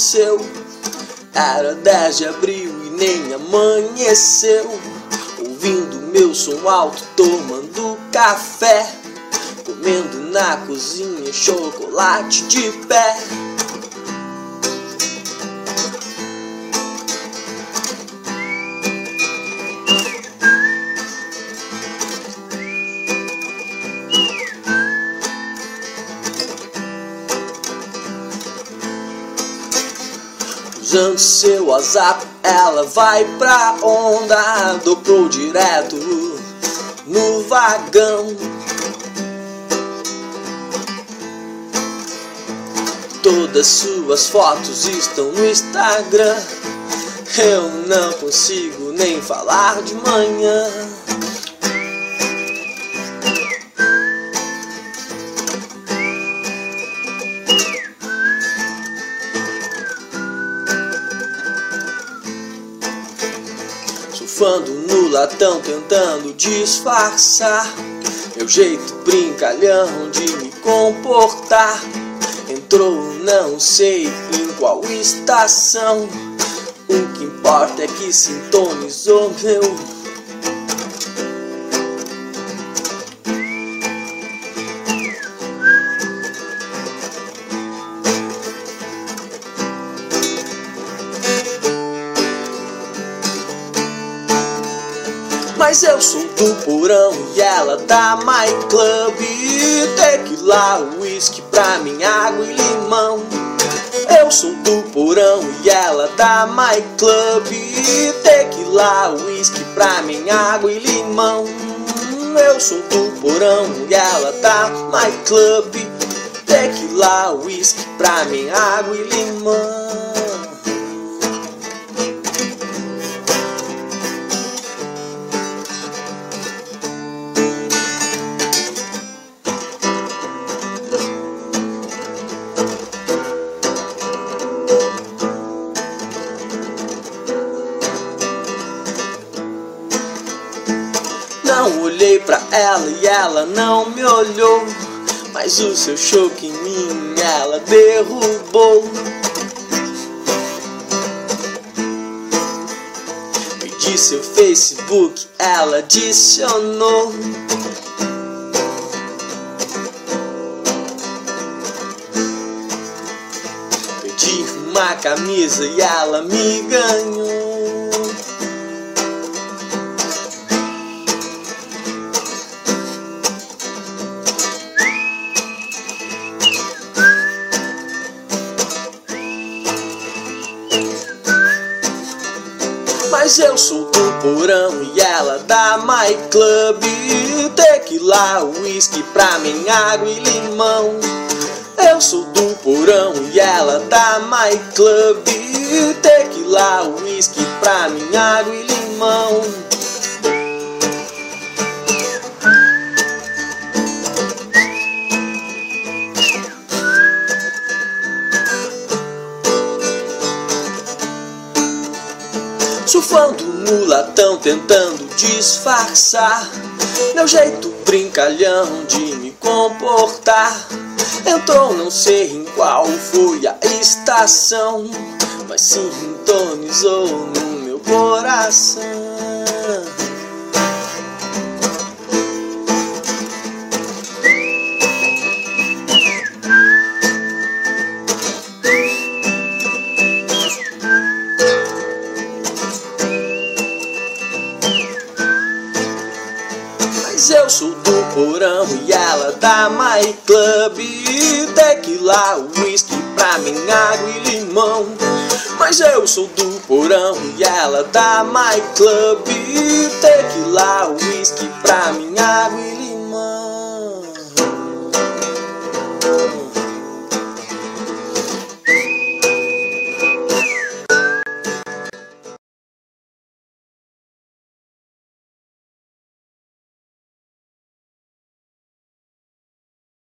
aconteceu? Era 10 de abril e nem amanheceu. Ouvindo meu som alto, tomando café, comendo na cozinha chocolate de pé. Usando seu WhatsApp, ela vai pra onda, dobrou direto no vagão. Todas suas fotos estão no Instagram. Eu não consigo nem falar de manhã. Surfando no latão, tentando disfarçar meu jeito brincalhão de me comportar. Entrou não sei em qual estação, o que importa é que sintonizou meu. Mas eu sou do porão e ela da My Club. Tequila, whisky pra mim, água e limão. Eu sou do porão e ela da My Club. Tequila, whisky pra mim, água e limão. Eu sou do porão e ela da My Club. Tequila, whisky pra mim, água e limão. Não olhei pra ela e ela não me olhou, mas o seu choque em mim ela derrubou. Pedi seu Facebook, ela adicionou. Pedi uma camisa e ela me ganhou. Mas eu sou do porão e ela da My Club. Tequila, whisky pra mim, água e limão. Eu sou do porão e ela da My Club. Tequila, whisky pra mim, água e limão. Surfando no latão, tentando disfarçar meu jeito brincalhão de me comportar. Entrou não sei em qual foi a estação, mas sintonizou no meu coração. Mas eu sou do porão e ela da My Club. Tequila, whisky pra mim, água e limão. Mas eu sou do porão e ela da My Club. Tequila, whisky pra mim, água e limão.